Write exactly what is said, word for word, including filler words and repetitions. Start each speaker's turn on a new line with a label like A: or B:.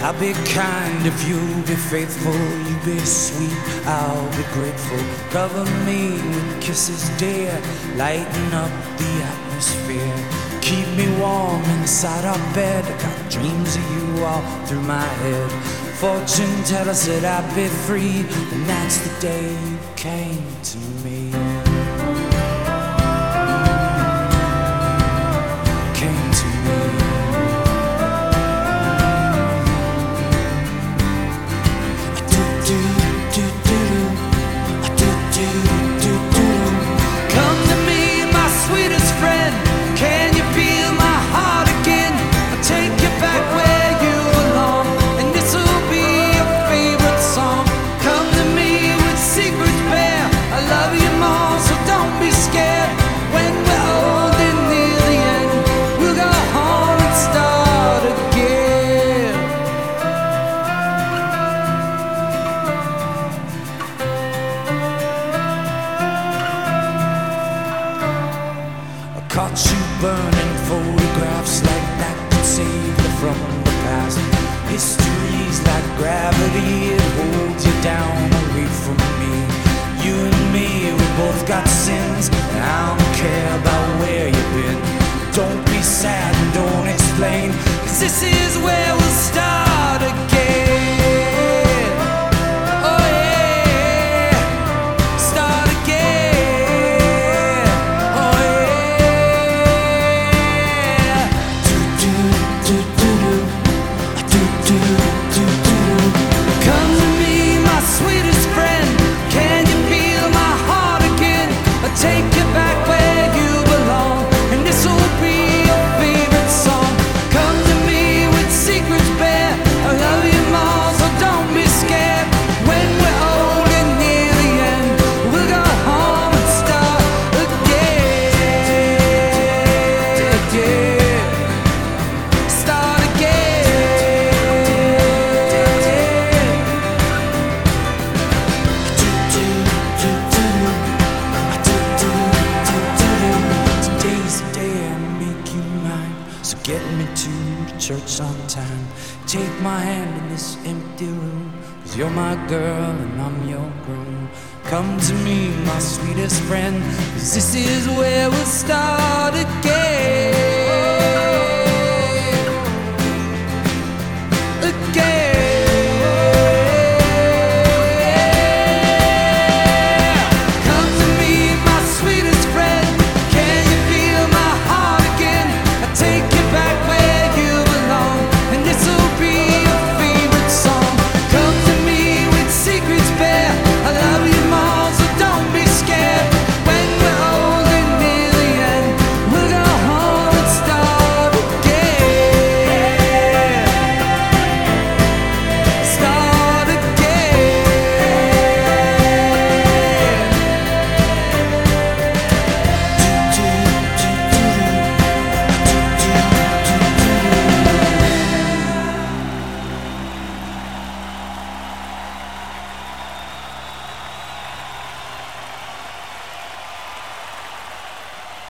A: I'll be kind if you be faithful. You be sweet, I'll be grateful. Cover me with kisses, dear. Lighten up the atmosphere. Keep me warm inside our bed. I got dreams of you all through my head. Fortune tells us that I'll be free, and that's the day you came to me. Came to me. Do do do do do do do do. Come to me, my sweetest friend. Can you feel my heart again? I'll take you back where you belong, and this'll be your favorite song. Come to me with secrets bare. I love you more, so don't be scared. When we're old and near the end, we'll go home and start again. I caught you burning photographs like that could save you from the past. History's like gravity, it holds you down away from me. You and me, we both got sins, and I don't care about where you've been. Don't be sad and don't explain, 'cause this is where we'll start again. Oh yeah, start again. Oh yeah. Do do do do do do do do do. Come to me, my sweetest friend. Can you feel my heart again? I'll take you back where you belong, and this'll be your favorite song. Come to me with secrets bare. I love you more, so don't be scared. When we're old and near the end, we'll go home and start again. Start again. Today's the day I make you mine, so get me to the church on time. Take my hand in this empty room, 'cause you're my girl and I'm your groom. Come to me, my sweetest friend, 'cause this is where we'll start again.